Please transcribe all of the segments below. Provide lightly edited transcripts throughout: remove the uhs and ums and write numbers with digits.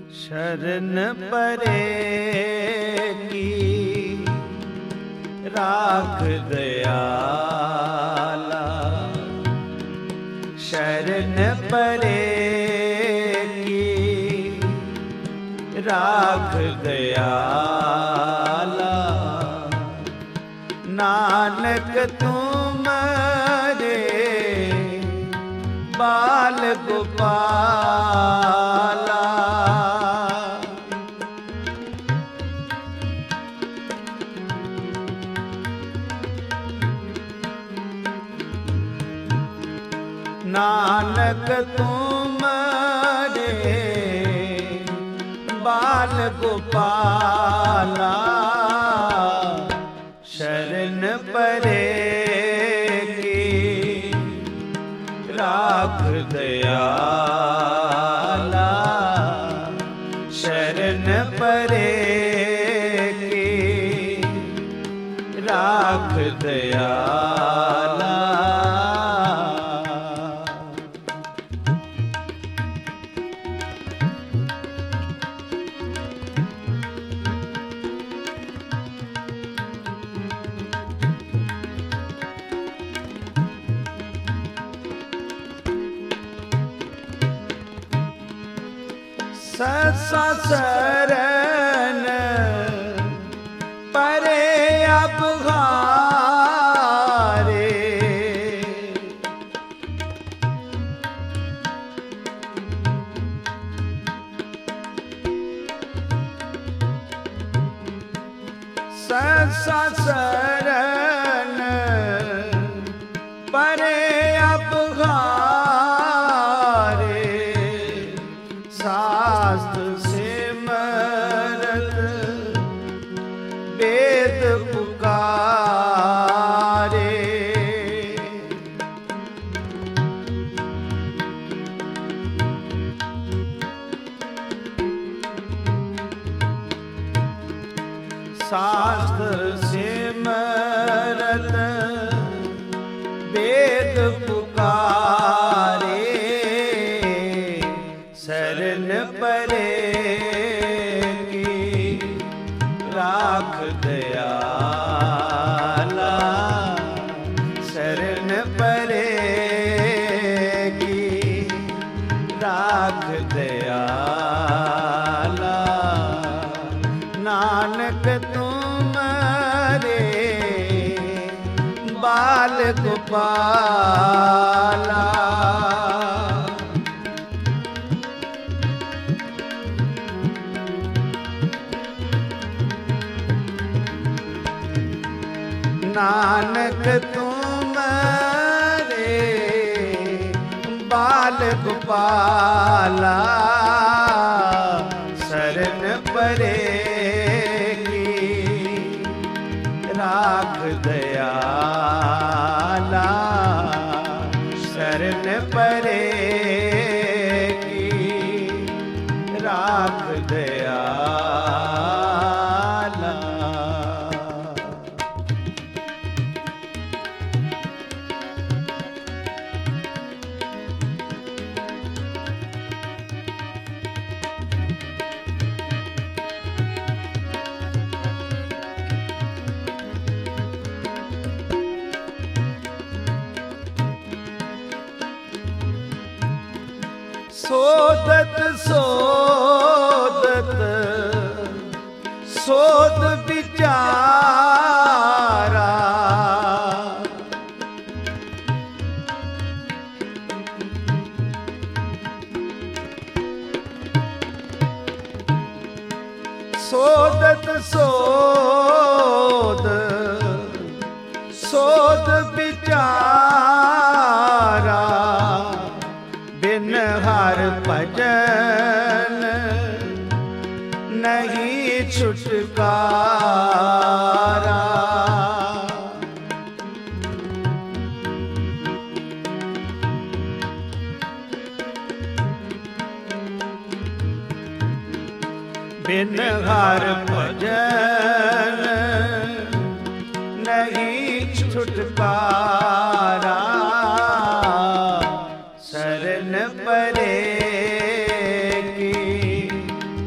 शरण परेगी राख दयाला, शरण परेगी राख दयाला। नानक तुम्हारे बाल गोपाला, नानक तुम्हारे बाल गोपाला। शरण परेगी राख दयाला, शरण परेगी राख दयाला। ससा शरण परे अब हारे, ससा शरण परे अब हारे। शास्त्र सिमरत वेद पुकारे, शास्त्र सिमरत वेद पुकारे। शरण परेगी राख दयाला, शरण परेगी राख दयाला। नानक तुम्हारे बाल गोपाला, नानक तुम्हारे बाल गोपाला। शरण परेगी राख दयाला, शरण परेगी राख दयाला। सोदत सोदत सोद विचारा, सोदत सोद सोद विचारा। बिन हर भजन नहीं छुटकारा, बिन हर भजन नहीं छुटकारा। शरण परेगी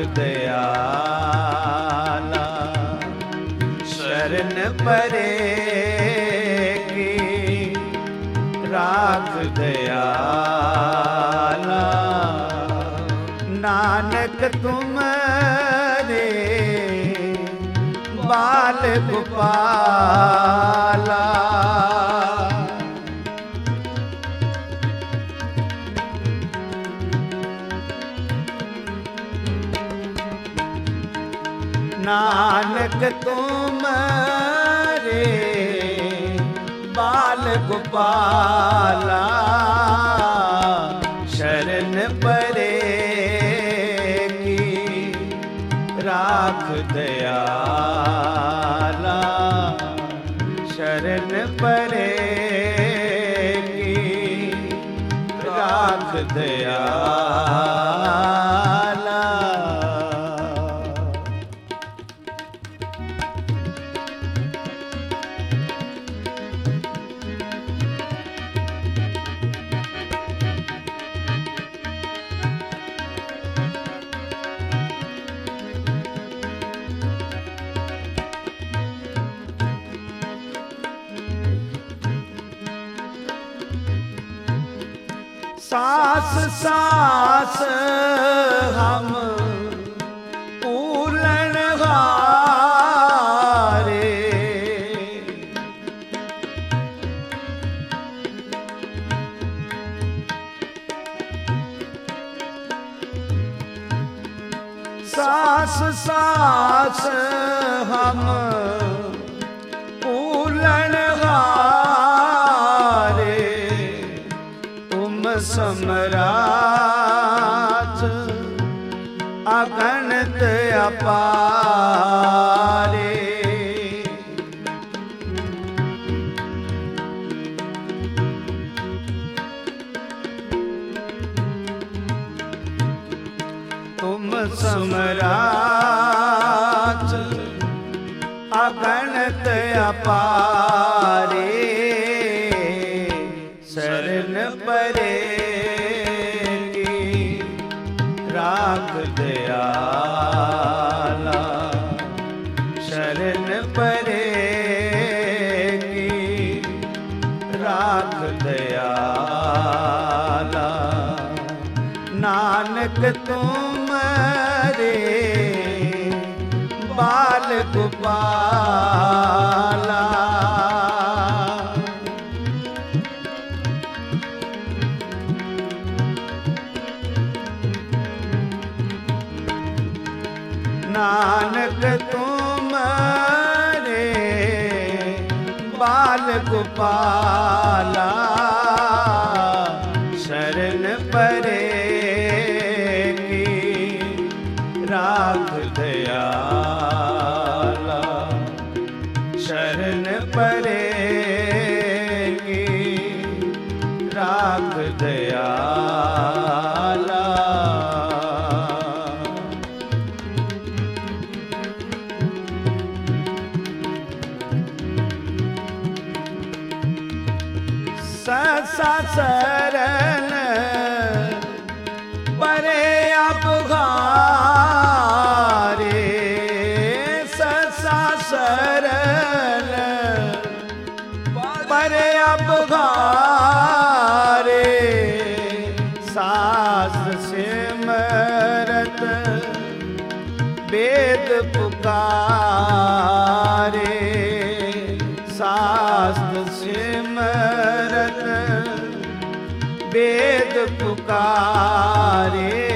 दयाला शरण परे की राख दयाला नानक तुम्हारे बाल गोपाला नानक तुम्हारे बाल गोपाला शरण परे की राख दयाला शरण परे की राख दयाला सास सास हम पूलन हारे सास सास हम पूलन हारे समराज अगणित अपारे तुम समराज अगणित अपारे शरण परे राख दयाला शरण परे की राख दयाला नानक तुम्हारे बाल गोपाला नानक तुम्हारे बाल गोपाला शरण परे की राख दयाला शरण परे की राख दयाला सा शरण परे अपघारे सा शरण परे अपघारे सास सिमरत वेद पुकारे शास्त्र सिमरत वेद पुकारे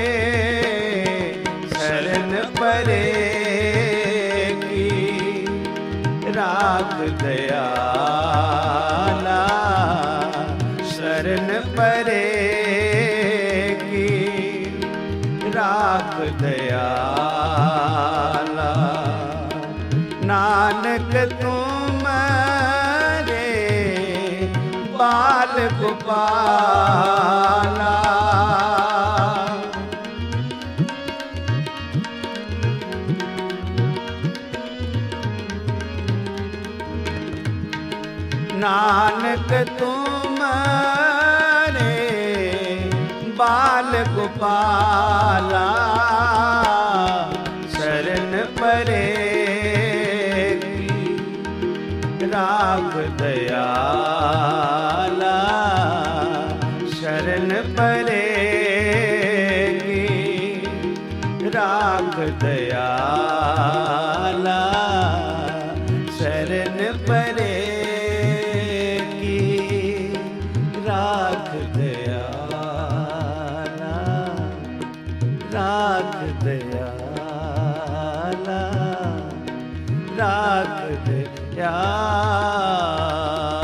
शरण परे की राख दयाला शरण परे की राख दयाला नानक तुम्हारे बाल गोपाला नानक तुम्हारे बाल गोपाला परेगी, राख दयाला शरण परेगी, राख दयाला शरण परेगी, राख दयाला, राख दयाला, राख दयाला।